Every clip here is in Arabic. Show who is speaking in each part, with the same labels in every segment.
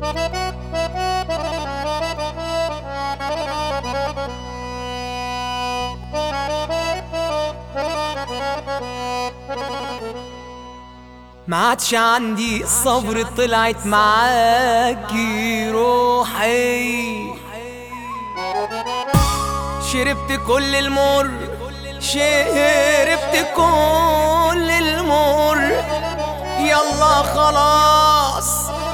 Speaker 1: ما عادش عندي صبر، طلعت معاكي روحي. شربت كل المر، شربت كل المر، يلا خلاص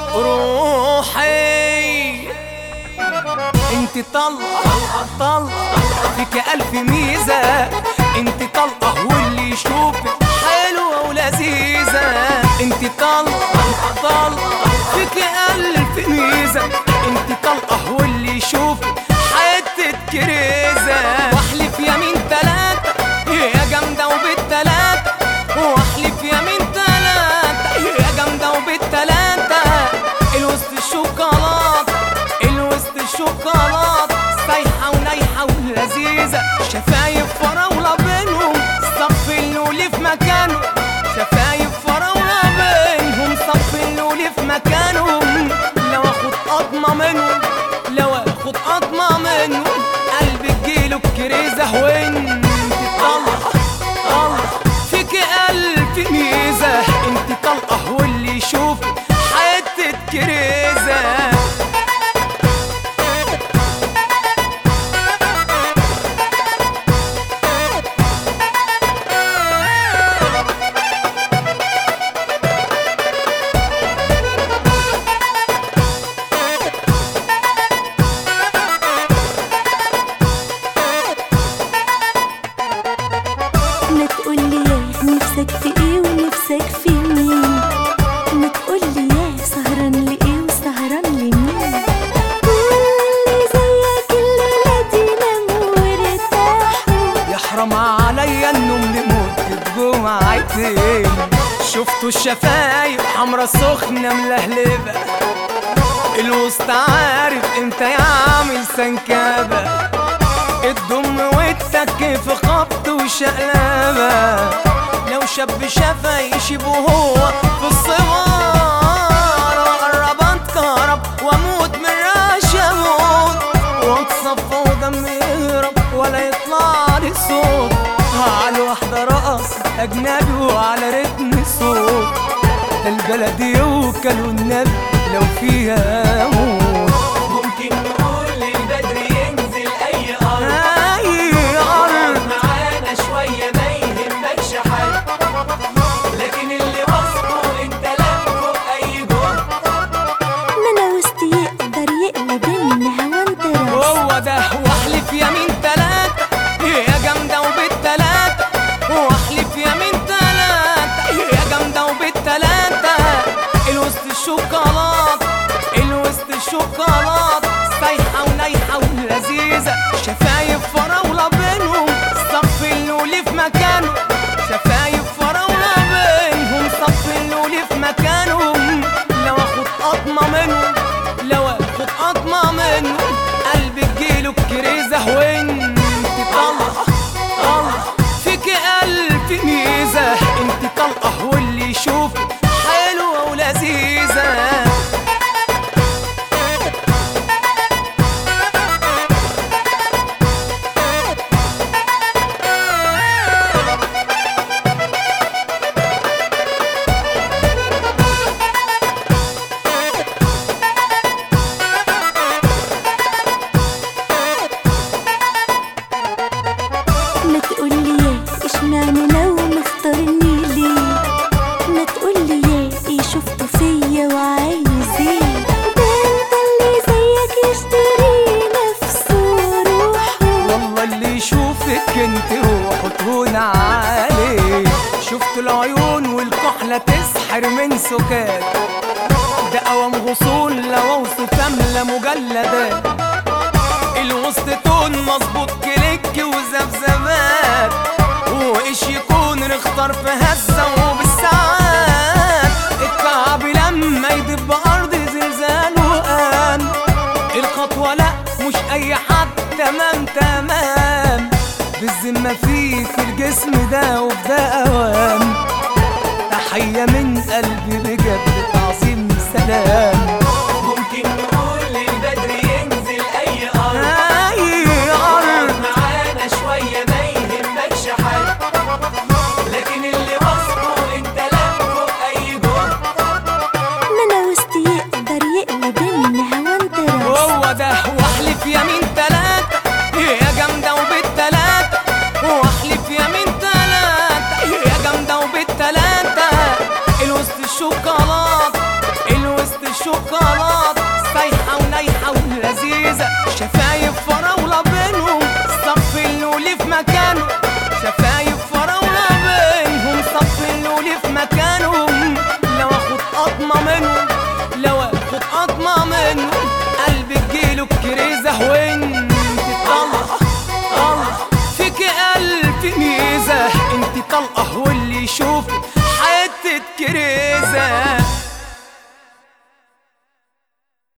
Speaker 1: روحي. انت طلقة فيك ألف ميزة، انت طلقة واللي يشوفك حلوة ولذيذة. انت طلقة فيك ألف ميزة، انت طلقة واللي يشوفك حتة كريزة. واحلف يمين تلاتة يا جامدة وبالتلاتة، واحلف يمين تلاتة يا جامدة وبالتلاتة. الوسط الشوكولاتة، الوسط الشوكولاتة، سايحة ونايحة ولذيذة. شفايف فراولة بينهم صف اللولي في مكانه، شفايف فراولة بينهم صف اللولي في مكانهم. لو اخد قطمة منهم، لو اخد قطمة منهم، قلبي تجيله بكريزة. وانت طلقة فيك ألف ميزة، انت طلقة واللي يشوفك حتة كريزة.
Speaker 2: ما تقولي يا نفسك في ايه ونفسك في مين، ما تقولي يا سهران لايه وسهران لمين. واللي زيك الليلة دي ناموا وارتاحوا،
Speaker 1: يحرم عليا النوم لمدة جمعتين. شفتوا الشفايف حمرا سخنة ملهلبة، الوسط عارف امتى يعمل سنكبة. الضم والتك في خبط وشقلبة، لو شاب شافا يشيبه هو في الصغار. وقرب اتكهرب واموت من رعشة موت، واتصفى ودمي يهرب ولا يطلع لي صوت. على واحدة رقص أجنبي وعلى رتم الصوت، ده البلد يوكل والنبي لو فيها موت.
Speaker 3: ممكن نقول للبدر ينزل أي أرض،
Speaker 1: أي أرض
Speaker 3: معانا شوية ما يهمكش حد، لكن اللي وصفه انت لمه أي جهد.
Speaker 2: ما انا وسط يقدر يقلب الهوا انت راس.
Speaker 1: هو ده. واحلف يمين تلاتة يا جامدة وبالتلاتة، واحلف يمين تلاتة يا جامدة وبالتلاتة. الوسط الشوكولاتة، الوسط الشوكولاتة، سايحة ونايحة ولذيذة. شفايف فراولة بينهم صف اللولي في مكانه، شفايف فراولة بينهم صف اللولي في مكانهم. لو اخد قطمة منهم، لو اخد قطمة منهم، قلبي تجيله بكريزة. وانت طلقة فيك ألف ميزة، انت طلقة واللي يشوفك حلوة ولذيذة.
Speaker 2: ما تقولي يا اشمعنى لو مختارني ليه، ما تقولي يا ايه شفته فيا وعايز ايه. ده انت اللي زيك يشتري نفسه وروحه،
Speaker 1: والله اللي يشوفك انت روحه تهون عليه. شفت العيون والكحلة تسحر من سكات، ده قوام غصون لو اوصف كاملة مجلدات. الوسط تون مظبوط كليك وذبذبات، وايش يكون نختار في هزة وبالساعات. الكعب لما يدب ارض زلزال وقام، الخطوة لا مش اي حد، تمام بالذمة فيك الجسم ده وفي ده اوام. تحية من قلبي بجد